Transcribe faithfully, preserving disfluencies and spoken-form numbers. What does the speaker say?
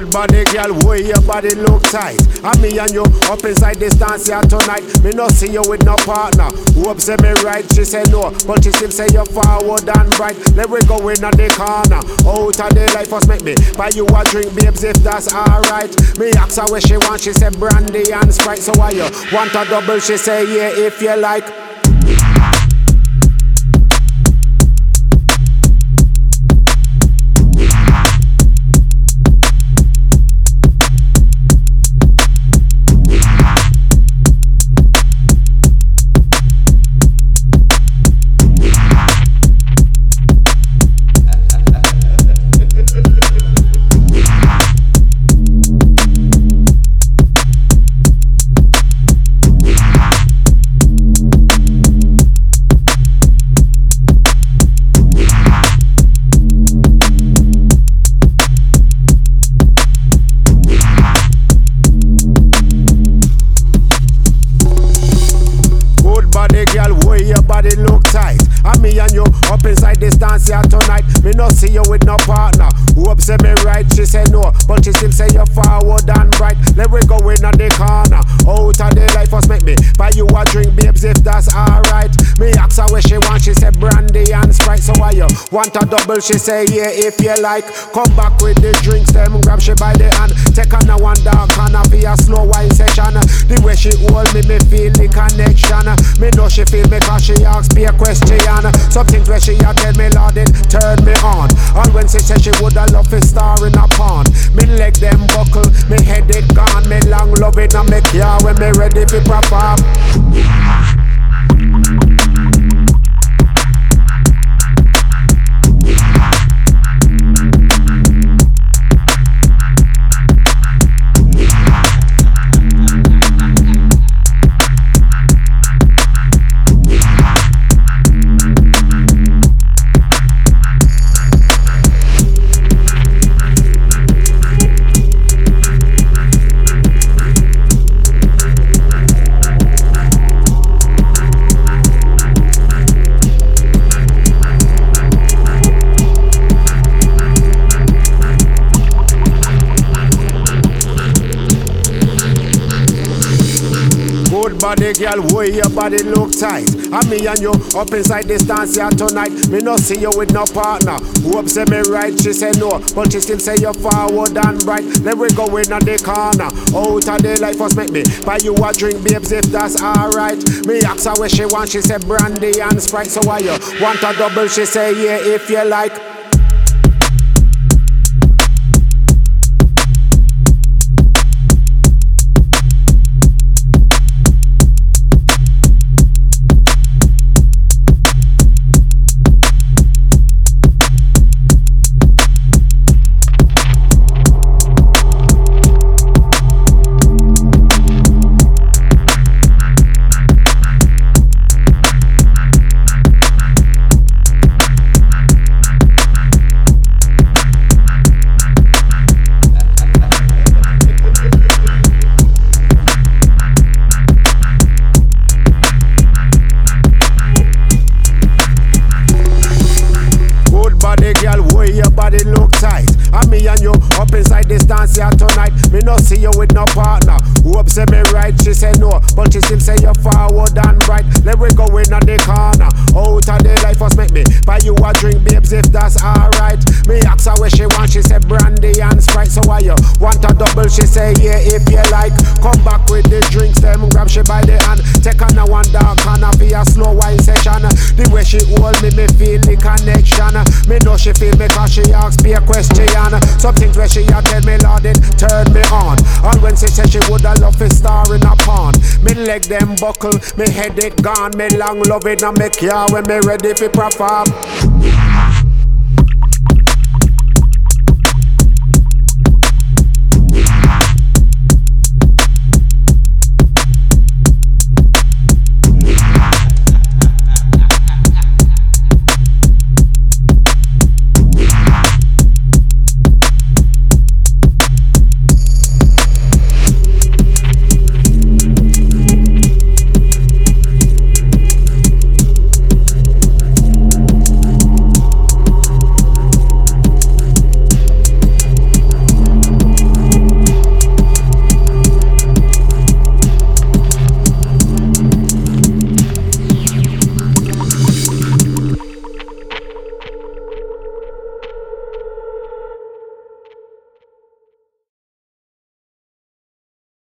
Good body girl, way your body look tight. And me and you up inside this dance here tonight. Me no see you with no partner. Hope say me right, she say no, but she still say you forward and right. Let we go in on the corner. Out of the life first make me buy you a drink, babes, if that's alright. Me ask her what she want, she say brandy and Sprite. So why you want a double? She say yeah if you like. Girl, way your body look tight. And me and you up inside this dance here tonight. Me no see you with no partner. Hope say me right, she say no, but she still say you forward and right. Let we go in on the corner. Out of the life first make me buy you a drink, babes, if that's alright. Me ask her what she want, she say brandy and Sprite. So why you want a double? She say yeah if you like. Come back with the drinks, them grab she by the hand. Take on a one dark corner for a slow wine session. The way she hold me, me feel the connection. Me know she feel me cause she asks me a question. Some things where she a tell me, Lord, it turn me on. And when she said she woulda love a star in a pond. Me leg them buckle, me head it gone. Me long love it and me care when me ready for perform. Good body girl, way your body look tight. And me and you up inside this dance here tonight. Me no see you with no partner. Hope say me right, she say no, but she still say you forward and right. Let we go in on the corner. Out of the life first make me buy you a drink, babes, if that's alright. Me ask her what she want, she say brandy and Sprite. So why you want a double? She say yeah if you like. Girl, way your body look tight. And me and you up inside this dance here tonight. Me no see you with no partner. Hope say me right, she say no, but she still say you forward and right. Let we go in on the corner. Out of the life first make me buy you a drink, babes, if that's alright. Me ask her what she want, she say brandy and Sprite. So why you want a double? She say yeah if you like. Come back with the drinks, them grab she by the hand. Take on a one dark corner for a slow wine session. The way she hold me, me feel the connection. Me know she feel me cause she asks me a question. Some things where she a tell me, Lord, it turn me on. And when she said she woulda love a star in a pond. Me leg them buckle, me head it gone. Me long love it and me care when me ready for perform.